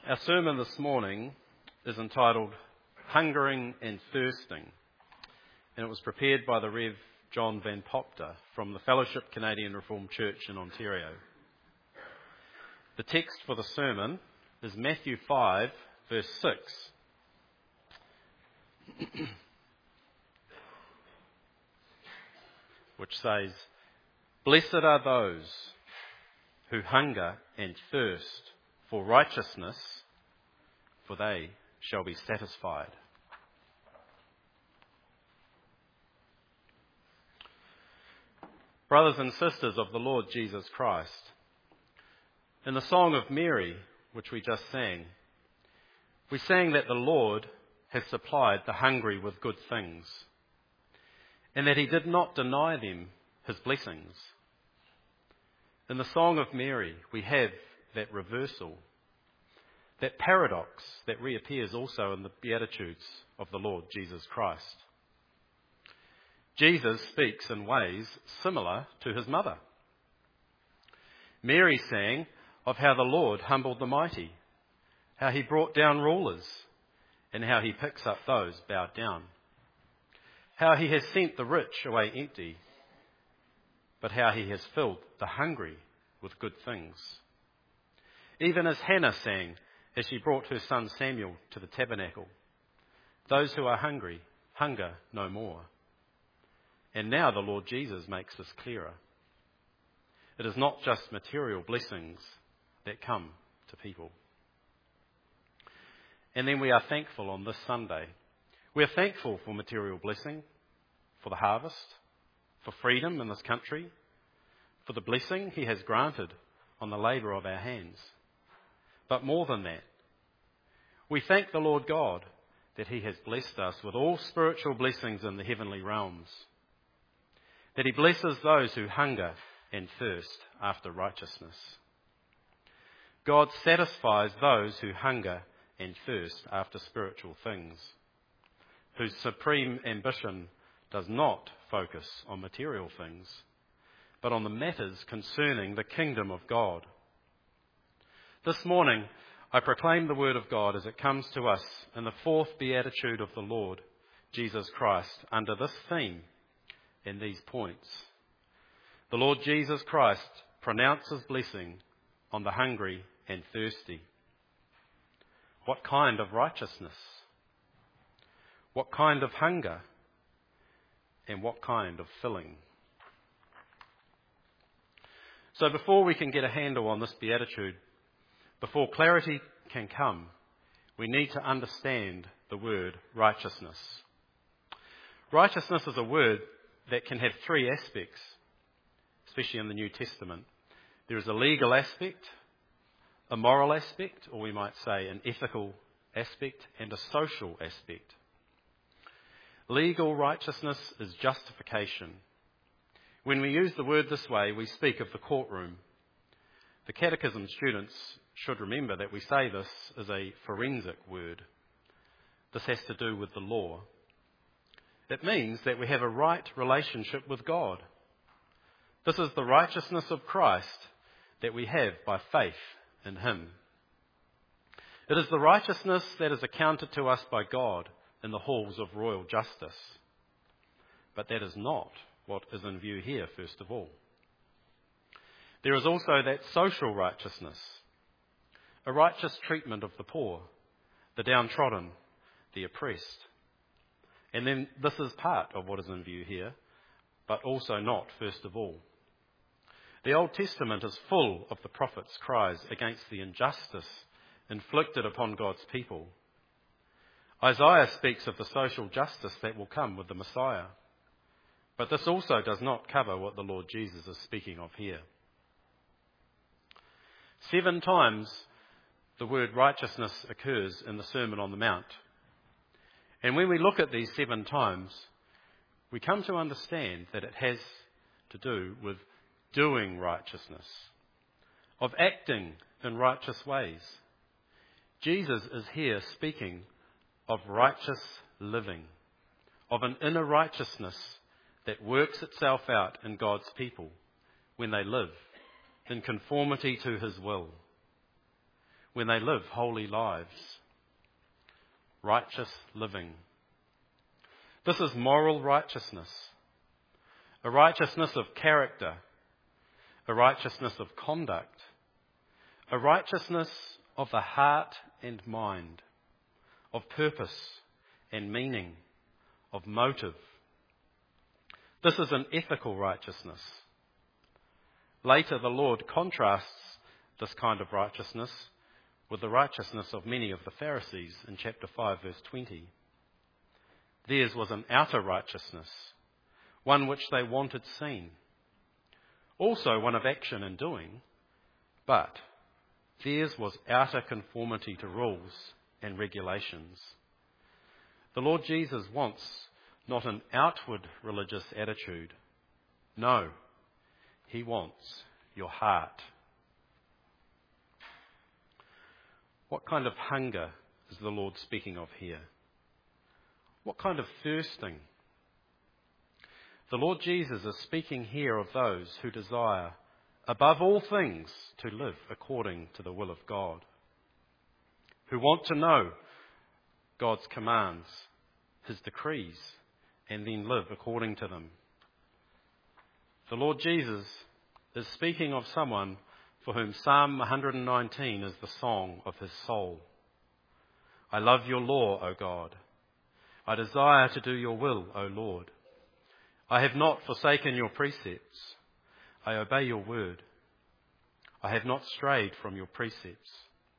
Our sermon this morning is entitled Hungering and Thirsting, and it was prepared by the Rev. John Van Popter from the Fellowship Canadian Reformed Church in Ontario. The text for the sermon is Matthew 5, verse 6. Which says, "Blessed are those who hunger and thirst for righteousness, for they shall be satisfied." Brothers and sisters of the Lord Jesus Christ, in the Song of Mary, which we just sang, we sang that the Lord has supplied the hungry with good things, and that he did not deny them his blessings. In the Song of Mary, we have that reversal, that paradox that reappears also in the Beatitudes of the Lord Jesus Christ. Jesus speaks in ways similar to his mother. Mary sang of how the Lord humbled the mighty, how he brought down rulers, and how he picks up those bowed down, how he has sent the rich away empty, but how he has filled the hungry with good things. Even as Hannah sang as she brought her son Samuel to the tabernacle, "Those who are hungry hunger no more." And now the Lord Jesus makes this clearer. It is not just material blessings that come to people. And then we are thankful on this Sunday. We are thankful for material blessing, for the harvest, for freedom in this country, for the blessing he has granted on the labour of our hands. But more than that, we thank the Lord God that he has blessed us with all spiritual blessings in the heavenly realms, that he blesses those who hunger and thirst after righteousness. God satisfies those who hunger and thirst after spiritual things, whose supreme ambition does not focus on material things, but on the matters concerning the kingdom of God. This morning, I proclaim the word of God as it comes to us in the fourth beatitude of the Lord Jesus Christ under this theme and these points. The Lord Jesus Christ pronounces blessing on the hungry and thirsty. What kind of righteousness? What kind of hunger? And what kind of filling? So before we can get a handle on this beatitude, before clarity can come, we need to understand the word righteousness. Righteousness is a word that can have three aspects, especially in the New Testament. There is a legal aspect, a moral aspect, or we might say an ethical aspect, and a social aspect. Legal righteousness is justification. When we use the word this way, we speak of the courtroom. The catechism students should remember that we say this as a forensic word. This has to do with the law. It means that we have a right relationship with God. This is the righteousness of Christ that we have by faith in him. It is the righteousness that is accounted to us by God in the halls of royal justice. But that is not what is in view here, first of all. There is also that social righteousness, a righteous treatment of the poor, the downtrodden, the oppressed. And then this is part of what is in view here, but also not first of all. The Old Testament is full of the prophets' cries against the injustice inflicted upon God's people. Isaiah speaks of the social justice that will come with the Messiah. But this also does not cover what the Lord Jesus is speaking of here. 7 times the word righteousness occurs in the Sermon on the Mount. And when we look at these 7 times, we come to understand that it has to do with doing righteousness, of acting in righteous ways. Jesus is here speaking of righteous living, of an inner righteousness that works itself out in God's people when they live in conformity to his will. when they live holy lives. Righteous living. This is moral righteousness, a righteousness of character, a righteousness of conduct, a righteousness of the heart and mind, of purpose and meaning, of motive. This is an ethical righteousness. Later, the Lord contrasts this kind of righteousness with the righteousness of many of the Pharisees in chapter 5, verse 20. Theirs was an outer righteousness, one which they wanted seen, also one of action and doing, but theirs was outer conformity to rules and regulations. The Lord Jesus wants not an outward religious attitude. No, he wants your heart. What kind of hunger is the Lord speaking of here? What kind of thirsting? The Lord Jesus is speaking here of those who desire, above all things, to live according to the will of God, who want to know God's commands, his decrees, and then live according to them. The Lord Jesus is speaking of someone for whom Psalm 119 is the song of his soul. I love your law, O God. I desire to do your will, O Lord. I have not forsaken your precepts. I obey your word. I have not strayed from your precepts.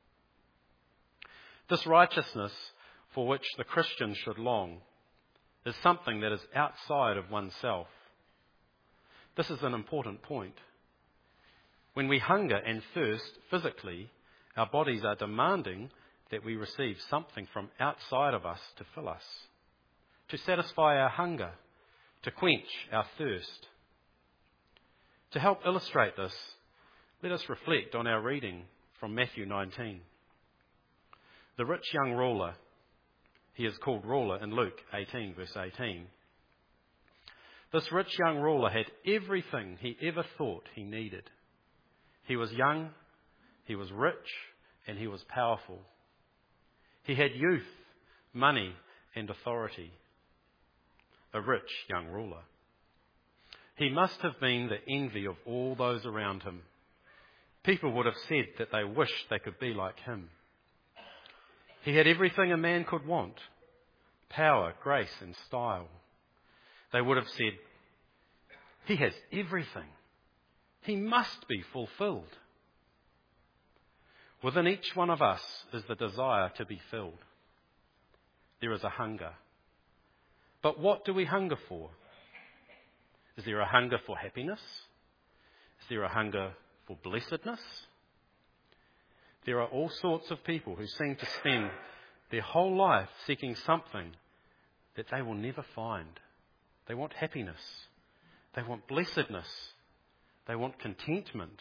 This righteousness for which the Christian should long is something that is outside of oneself. This is an important point. When we hunger and thirst physically, our bodies are demanding that we receive something from outside of us to fill us, to satisfy our hunger, to quench our thirst. To help illustrate this, let us reflect on our reading from Matthew 19. The rich young ruler, he is called ruler in Luke 18, verse 18. This rich young ruler had everything he ever thought he needed. He was young, he was rich, and he was powerful. He had youth, money, and authority. A rich young ruler. He must have been the envy of all those around him. People would have said that they wished they could be like him. He had everything a man could want: power, grace, and style. They would have said, he has everything. He must be fulfilled. Within each one of us is the desire to be filled. There is a hunger. But what do we hunger for? Is there a hunger for happiness? Is there a hunger for blessedness? There are all sorts of people who seem to spend their whole life seeking something that they will never find. They want happiness. They want blessedness. They want contentment.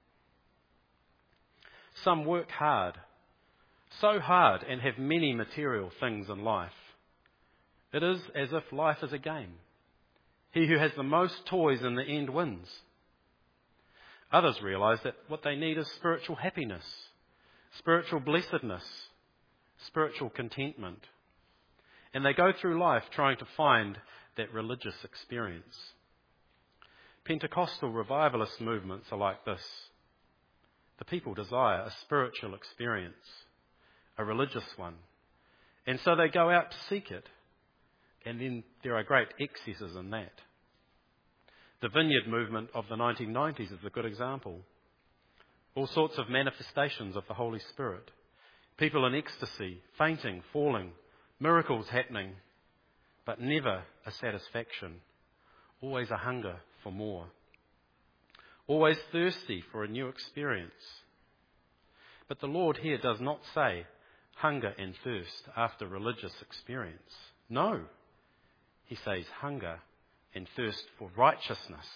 Some work hard, so hard, and have many material things in life. It is as if life is a game. He who has the most toys in the end wins. Others realise that what they need is spiritual happiness, spiritual blessedness, spiritual contentment. And they go through life trying to find that religious experience. Pentecostal revivalist movements are like this. The people desire a spiritual experience, a religious one. And so they go out to seek it. And then there are great excesses in that. The Vineyard movement of the 1990s is a good example. All sorts of manifestations of the Holy Spirit. People in ecstasy, fainting, falling, miracles happening, but never a satisfaction. Always a hunger for more. Always thirsty for a new experience. But the Lord here does not say hunger and thirst after religious experience. No. He says hunger and thirst for righteousness.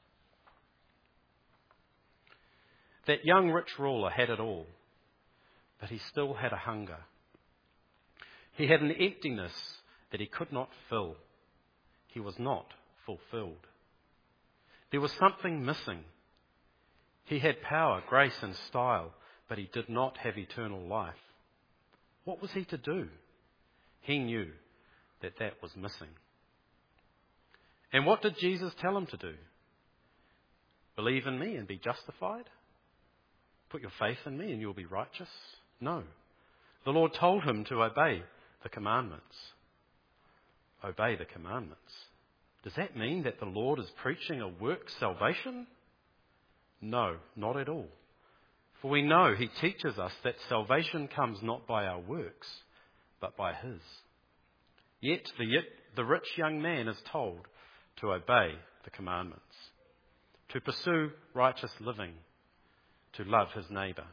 That young rich ruler had it all, but he still had a hunger. He had an emptiness that he could not fill. He was not fulfilled. There was something missing. He had power, grace, and style, but he did not have eternal life. What was he to do? He knew that that was missing. And what did Jesus tell him to do? Believe in me and be justified? Put your faith in me and you'll be righteous? No. The Lord told him to obey the commandments. Obey the commandments. Does that mean that the Lord is preaching a work salvation? No, not at all. For we know he teaches us that salvation comes not by our works, but by his. Yet the rich young man is told to obey the commandments, to pursue righteous living, to love his neighbour.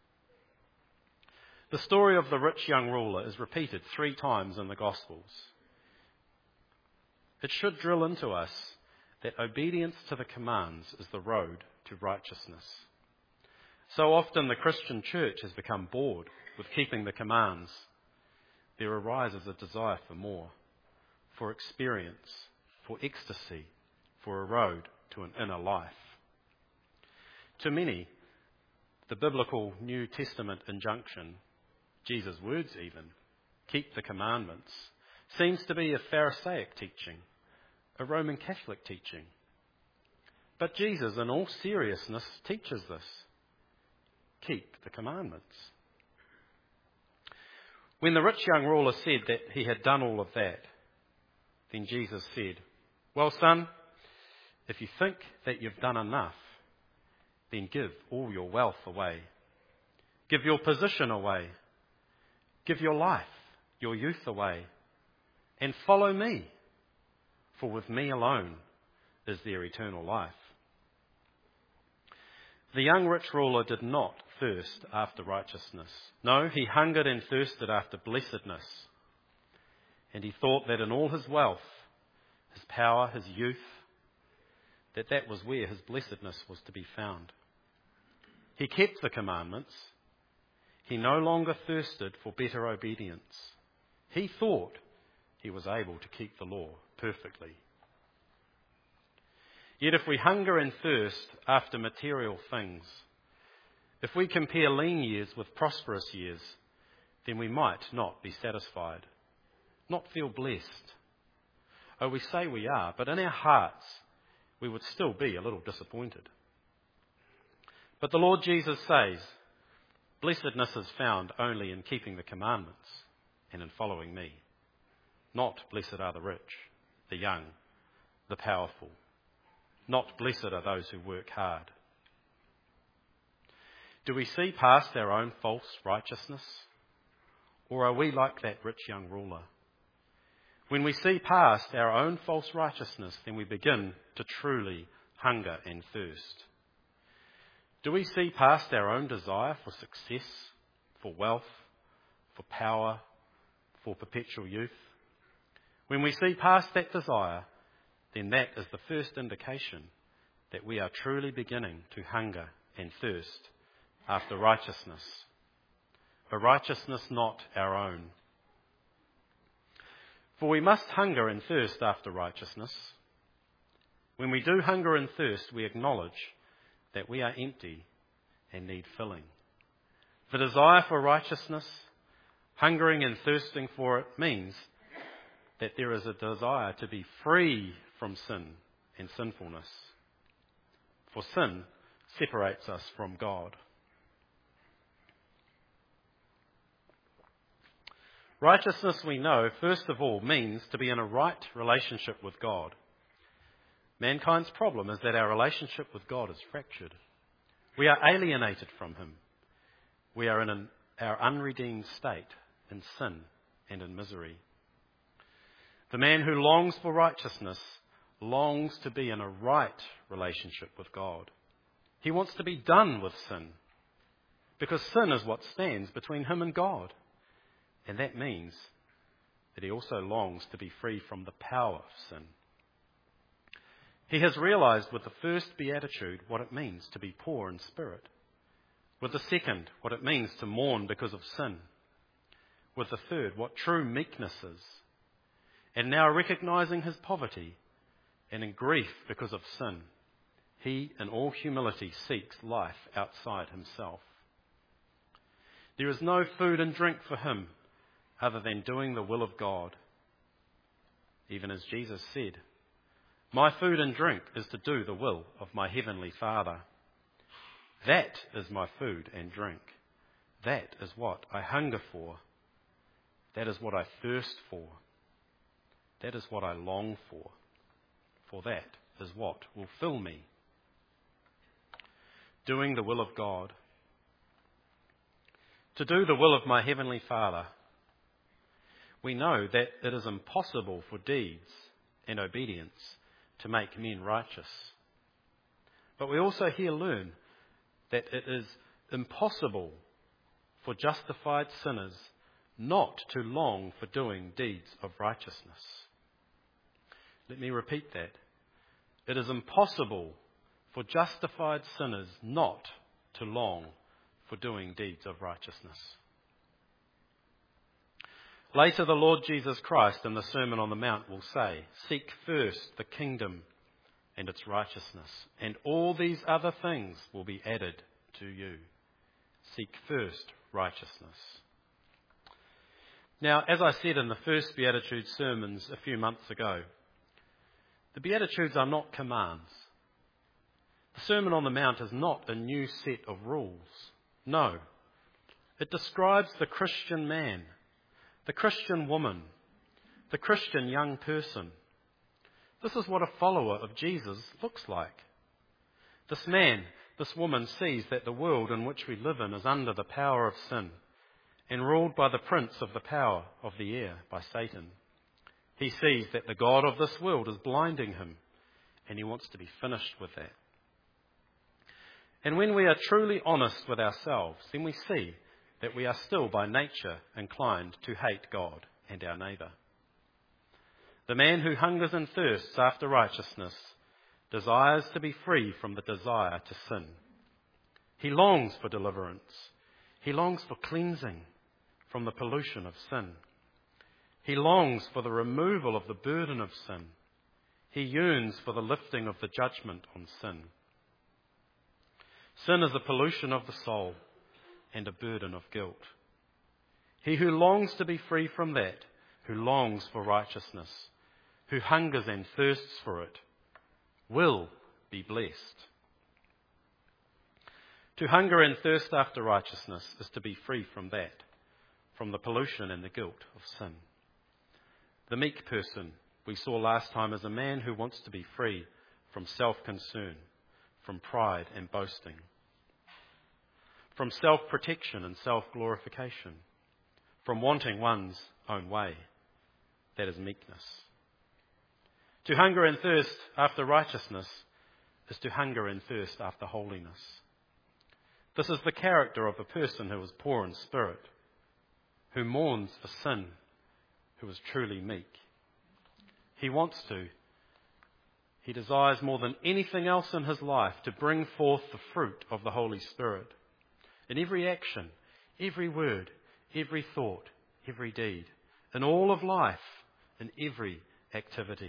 The story of the rich young ruler is repeated 3 times in the Gospels. It should drill into us that obedience to the commands is the road to righteousness. So often the Christian church has become bored with keeping the commands. There arises a desire for more, for experience, for ecstasy, for a road to an inner life. To many, the biblical New Testament injunction, Jesus' words even, keep the commandments, seems to be a Pharisaic teaching, a Roman Catholic teaching. But Jesus, in all seriousness, teaches this. Keep the commandments. When the rich young ruler said that he had done all of that, then Jesus said, well, son, if you think that you've done enough, then give all your wealth away. Give your position away. Give your life, your youth away, and follow me. For with me alone is there eternal life. The young rich ruler did not thirst after righteousness. No, he hungered and thirsted after blessedness. And he thought that in all his wealth, his power, his youth, that was where his blessedness was to be found. He kept the commandments. He no longer thirsted for better obedience. He thought he was able to keep the law perfectly. Yet if we hunger and thirst after material things, if we compare lean years with prosperous years, then we might not be satisfied, not feel blessed. Oh, we say we are, but in our hearts we would still be a little disappointed. But the Lord Jesus says, blessedness is found only in keeping the commandments and in following me. Not blessed are the rich, the young, the powerful. Not blessed are those who work hard. Do we see past our own false righteousness? Or are we like that rich young ruler? When we see past our own false righteousness, then we begin to truly hunger and thirst. Do we see past our own desire for success, for wealth, for power, for perpetual youth? When we see past that desire, then that is the first indication that we are truly beginning to hunger and thirst after righteousness, a righteousness not our own. For we must hunger and thirst after righteousness. When we do hunger and thirst, we acknowledge that we are empty and need filling. The desire for righteousness, hungering and thirsting for it, means that there is a desire to be free from sin and sinfulness. For sin separates us from God. Righteousness, we know, first of all, means to be in a right relationship with God. Mankind's problem is that our relationship with God is fractured. We are alienated from him. We are in our unredeemed state, in sin and in misery. The man who longs for righteousness longs to be in a right relationship with God. He wants to be done with sin, because sin is what stands between him and God. And that means that he also longs to be free from the power of sin. He has realized with the first beatitude what it means to be poor in spirit. With the second, what it means to mourn because of sin. With the third, what true meekness is. And now recognizing his poverty and in grief because of sin, he in all humility seeks life outside himself. There is no food and drink for him other than doing the will of God. Even as Jesus said, "My food and drink is to do the will of my heavenly Father. That is my food and drink. That is what I hunger for. That is what I thirst for. That is what I long for. For that is what will fill me." Doing the will of God. To do the will of my heavenly Father. We know that it is impossible for deeds and obedience to make men righteous. But we also here learn that it is impossible for justified sinners not to long for doing deeds of righteousness. Let me repeat that. It is impossible for justified sinners not to long for doing deeds of righteousness. Later, the Lord Jesus Christ in the Sermon on the Mount will say, "Seek first the kingdom and its righteousness, and all these other things will be added to you." Seek first righteousness. Now, as I said in the first Beatitudes sermons a few months ago, the Beatitudes are not commands. The Sermon on the Mount is not a new set of rules. No, it describes the Christian man, the Christian woman, the Christian young person. This is what a follower of Jesus looks like. This man, this woman sees that the world in which we live in is under the power of sin and ruled by the prince of the power of the air, by Satan. He sees that the God of this world is blinding him, and he wants to be finished with that. And when we are truly honest with ourselves, then we see that we are still by nature inclined to hate God and our neighbour. The man who hungers and thirsts after righteousness desires to be free from the desire to sin. He longs for deliverance. He longs for cleansing from the pollution of sin. He longs for the removal of the burden of sin. He yearns for the lifting of the judgment on sin. Sin is a pollution of the soul and a burden of guilt. He who longs to be free from that, who longs for righteousness, who hungers and thirsts for it, will be blessed. To hunger and thirst after righteousness is to be free from that, from the pollution and the guilt of sin. The meek person we saw last time is a man who wants to be free from self-concern, from pride and boasting, from self-protection and self-glorification, from wanting one's own way. That is meekness. To hunger and thirst after righteousness is to hunger and thirst after holiness. This is the character of a person who is poor in spirit, who mourns for sin, who is truly meek. He desires more than anything else in his life to bring forth the fruit of the Holy Spirit in every action, every word, every thought, every deed, in all of life, in every activity.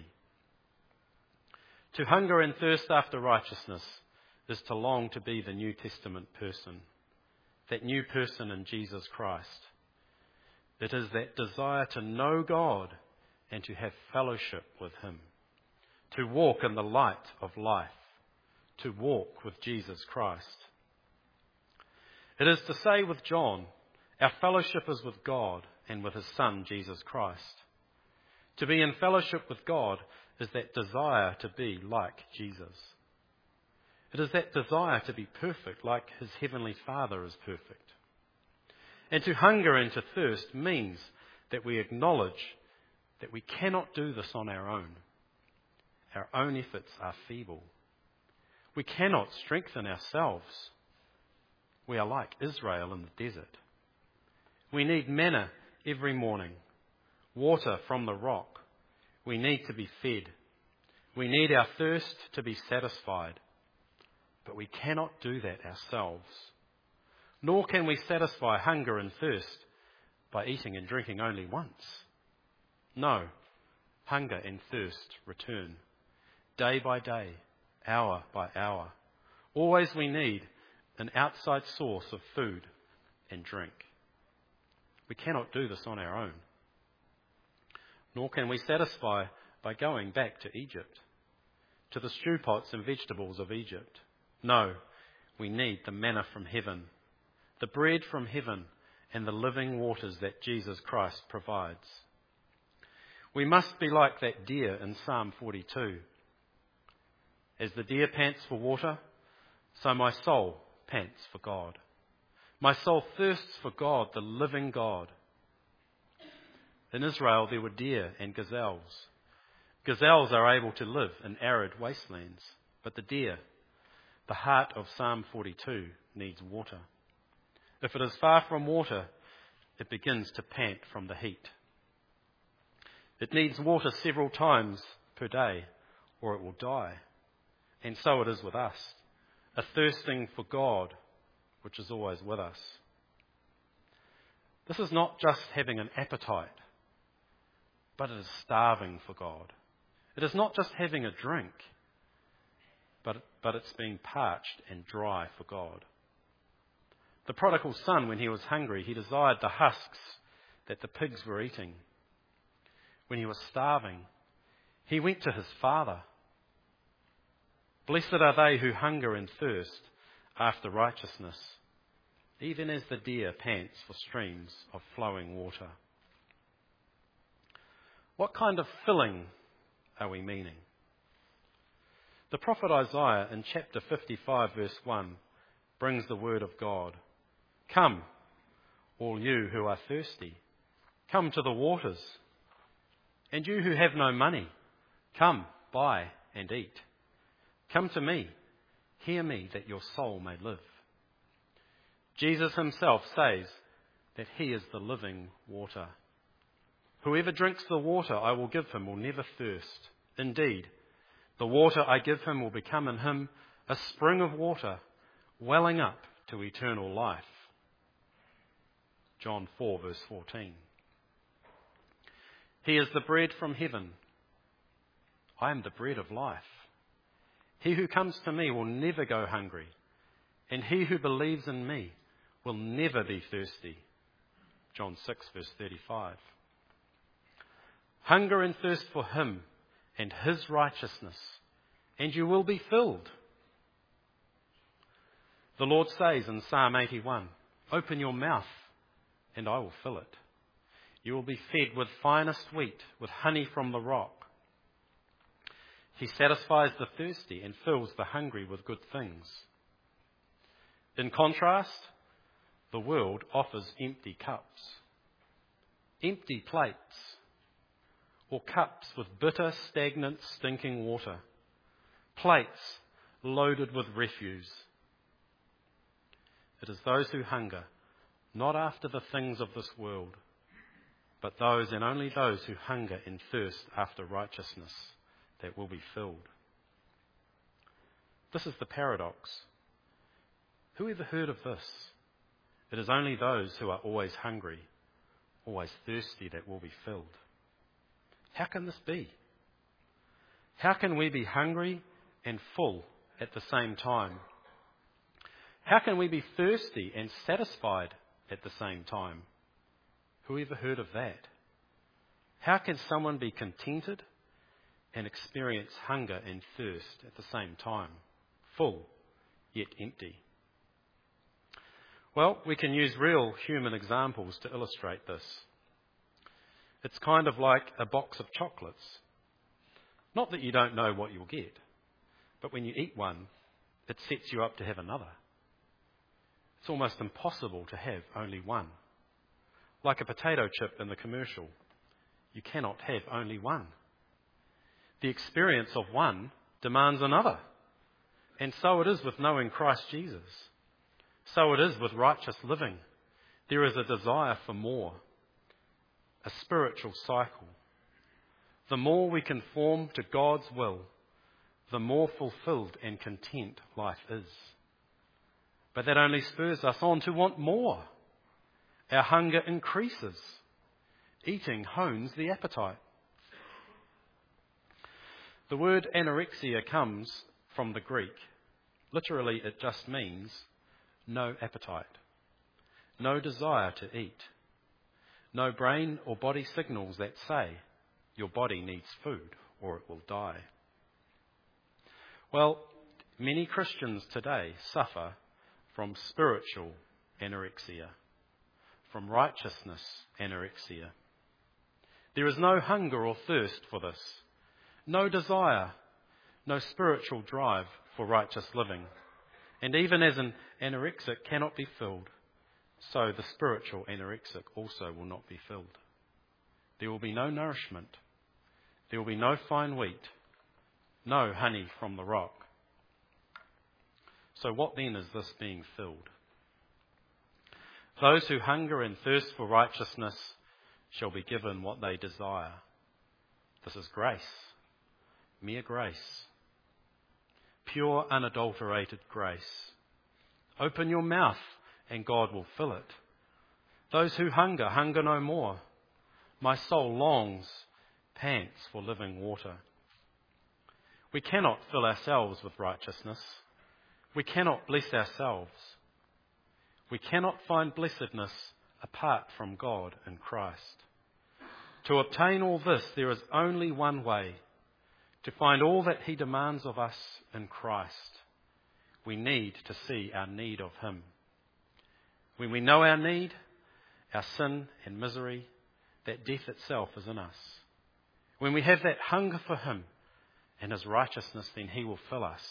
To hunger and thirst after righteousness is to long to be the New Testament person, that new person in Jesus Christ. It is that desire to know God and to have fellowship with him, to walk in the light of life, to walk with Jesus Christ. It is to say with John, our fellowship is with God and with his Son, Jesus Christ. To be in fellowship with God is that desire to be like Jesus. It is that desire to be perfect like his heavenly Father is perfect. And to hunger and to thirst means that we acknowledge that we cannot do this on our own. Our own efforts are feeble. We cannot strengthen ourselves. We are like Israel in the desert. We need manna every morning, water from the rock. We need to be fed. We need our thirst to be satisfied. But we cannot do that ourselves. Nor can we satisfy hunger and thirst by eating and drinking only once. No, hunger and thirst return, day by day, hour by hour. Always we need an outside source of food and drink. We cannot do this on our own. Nor can we satisfy by going back to Egypt, to the stew pots and vegetables of Egypt. No, we need the manna from heaven, the bread from heaven, and the living waters that Jesus Christ provides. We must be like that deer in Psalm 42. As the deer pants for water, so my soul pants for God. My soul thirsts for God, the living God. In Israel there were deer and gazelles. Gazelles are able to live in arid wastelands, but the deer, the heart of Psalm 42, needs water. If it is far from water, it begins to pant from the heat. It needs water several times per day, or it will die. And so it is with us, a thirsting for God, which is always with us. This is not just having an appetite, but it is starving for God. It is not just having a drink, but it's being parched and dry for God. The prodigal son, when he was hungry, he desired the husks that the pigs were eating. When he was starving, he went to his father. Blessed are they who hunger and thirst after righteousness, even as the deer pants for streams of flowing water. What kind of filling are we meaning? The prophet Isaiah in chapter 55 verse 1 brings the word of God. Come, all you who are thirsty, come to the waters. And you who have no money, come, buy and eat. Come to me, hear me, that your soul may live. Jesus himself says that he is the living water. Whoever drinks the water I will give him will never thirst. Indeed, the water I give him will become in him a spring of water, welling up to eternal life. John 4 verse 14. He is the bread from heaven. I am the bread of life. He who comes to me will never go hungry, and he who believes in me will never be thirsty. John 6 verse 35. Hunger and thirst for him and his righteousness, and you will be filled. The Lord says in Psalm 81, open your mouth and I will fill it. You will be fed with finest wheat, with honey from the rock. He satisfies the thirsty and fills the hungry with good things. In contrast, the world offers empty cups, empty plates, or cups with bitter, stagnant, stinking water, plates loaded with refuse. It is those who hunger, not after the things of this world, but those and only those who hunger and thirst after righteousness that will be filled. This is the paradox. Who ever heard of this? It is only those who are always hungry, always thirsty that will be filled. How can this be? How can we be hungry and full at the same time? How can we be thirsty and satisfied at the same time? Who ever heard of that? How can someone be contented and experience hunger and thirst at the same time? Full, yet empty. Well, we can use real human examples to illustrate this. It's kind of like a box of chocolates. Not that you don't know what you'll get, but when you eat one, it sets you up to have another. It's almost impossible to have only one. Like a potato chip in the commercial, you cannot have only one. The experience of one demands another. And so it is with knowing Christ Jesus. So it is with righteous living. There is a desire for more, a spiritual cycle. The more we conform to God's will, the more fulfilled and content life is. But that only spurs us on to want more. Our hunger increases. Eating hones the appetite. The word anorexia comes from the Greek. Literally, it just means no appetite, no desire to eat. No brain or body signals that say your body needs food or it will die. Well, many Christians today suffer from spiritual anorexia, from righteousness anorexia. There is no hunger or thirst for this, no desire, no spiritual drive for righteous living. And even as an anorexic cannot be filled, so the spiritual anorexic also will not be filled. There will be no nourishment. There will be no fine wheat, no honey from the rock. So what then is this being filled? Those who hunger and thirst for righteousness shall be given what they desire. This is grace, mere grace, pure, unadulterated grace. Open your mouth and God will fill it. Those who hunger, hunger no more. My soul longs, pants for living water. We cannot fill ourselves with righteousness. We cannot bless ourselves. We cannot find blessedness apart from God in Christ. To obtain all this, there is only one way: to find all that He demands of us in Christ. We need to see our need of Him. When we know our need, our sin and misery, that death itself is in us. When we have that hunger for Him and His righteousness, then He will fill us.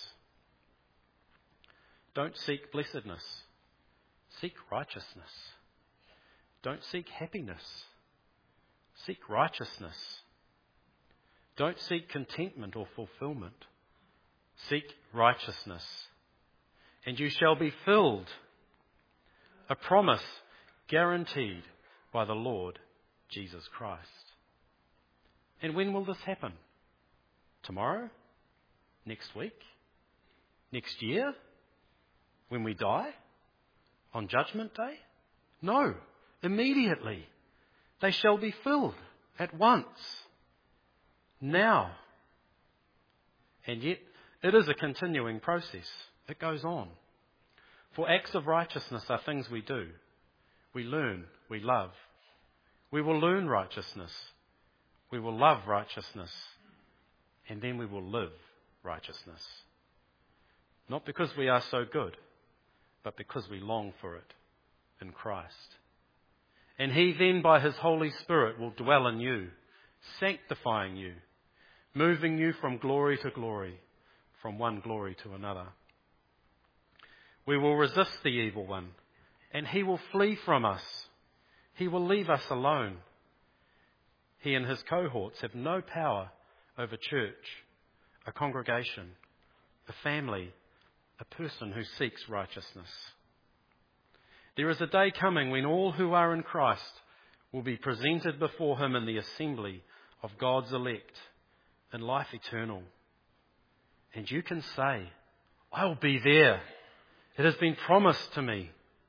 Don't seek blessedness. Seek righteousness. Don't seek happiness. Seek righteousness. Don't seek contentment or fulfillment. Seek righteousness. And you shall be filled. A promise guaranteed by the Lord Jesus Christ. And when will this happen? Tomorrow? Next week? Next year? When we die? On Judgment Day? No, immediately. They shall be filled at once. Now. And yet, it is a continuing process. It goes on. For acts of righteousness are things we do. We learn, we love. We will learn righteousness. We will love righteousness. And then we will live righteousness. Not because we are so good, but because we long for it in Christ. And He then by His Holy Spirit will dwell in you, sanctifying you, moving you from glory to glory, from one glory to another. We will resist the evil one, and he will flee from us. He will leave us alone. He and his cohorts have no power over church, a congregation, a family, a person who seeks righteousness. There is a day coming when all who are in Christ will be presented before Him in the assembly of God's elect in life eternal. And you can say, I'll be there. It has been promised to me.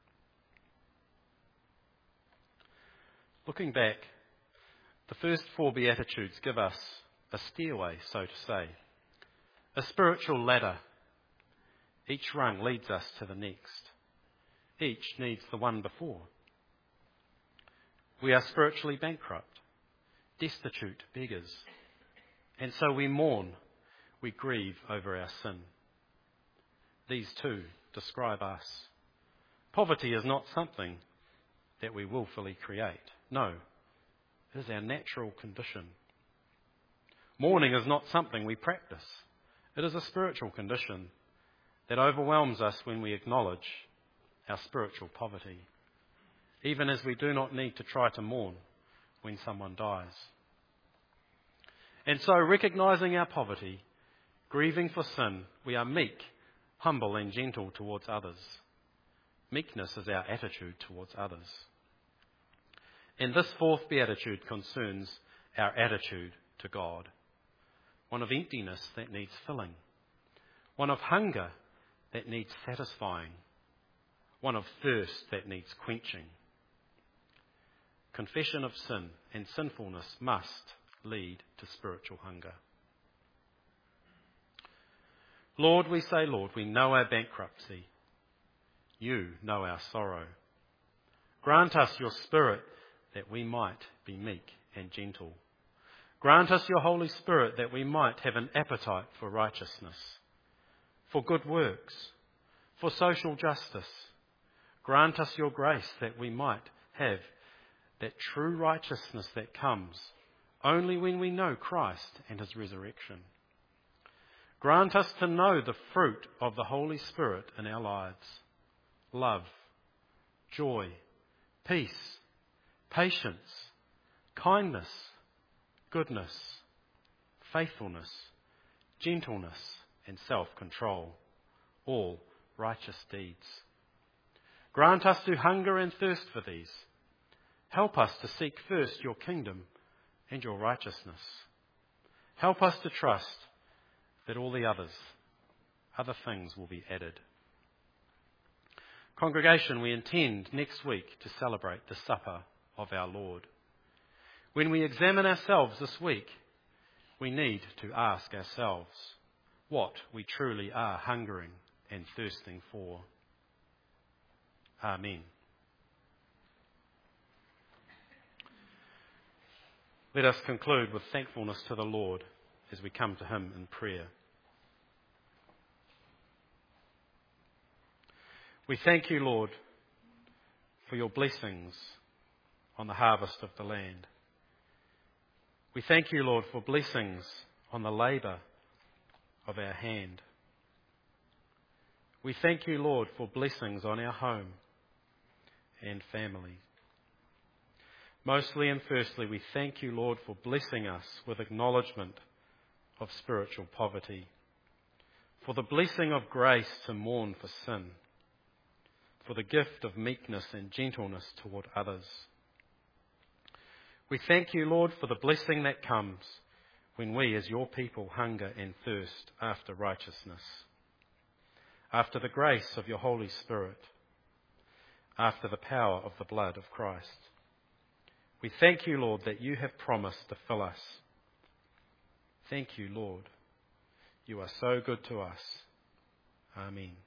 Looking back, the first 4 Beatitudes give us a stairway, so to say, a spiritual ladder. Each rung leads us to the next. Each needs the one before. We are spiritually bankrupt, destitute beggars, and so we mourn, we grieve over our sin. These two describe us. Poverty is not something that we willfully create. No, it is our natural condition. Mourning is not something we practice. It is a spiritual condition that overwhelms us when we acknowledge our spiritual poverty, even as we do not need to try to mourn when someone dies. And so, recognizing our poverty, grieving for sin, we are meek, humble and gentle towards others. Meekness is our attitude towards others. And this 4th Beatitude concerns our attitude to God. One of emptiness that needs filling. One of hunger that needs satisfying. One of thirst that needs quenching. Confession of sin and sinfulness must lead to spiritual hunger. Lord, we say, Lord, we know our bankruptcy. You know our sorrow. Grant us your Spirit that we might be meek and gentle. Grant us your Holy Spirit that we might have an appetite for righteousness, for good works, for social justice. Grant us your grace that we might have that true righteousness that comes only when we know Christ and his resurrection. Grant us to know the fruit of the Holy Spirit in our lives: love, joy, peace, patience, kindness, goodness, faithfulness, gentleness, and self-control, all righteous deeds. Grant us to hunger and thirst for these. Help us to seek first your kingdom and your righteousness. Help us to trust that all the other things will be added. Congregation, we intend next week to celebrate the supper of our Lord. When we examine ourselves this week, we need to ask ourselves what we truly are hungering and thirsting for. Amen. Let us conclude with thankfulness to the Lord as we come to him in prayer. We thank you, Lord, for your blessings on the harvest of the land. We thank you, Lord, for blessings on the labour of our hand. We thank you, Lord, for blessings on our home and family. Mostly and firstly, we thank you, Lord, for blessing us with acknowledgement of spiritual poverty, for the blessing of grace to mourn for sin, for the gift of meekness and gentleness toward others. We thank you, Lord, for the blessing that comes when we as your people hunger and thirst after righteousness, after the grace of your Holy Spirit, after the power of the blood of Christ. We thank you, Lord, that you have promised to fill us. Thank you, Lord. You are so good to us. Amen.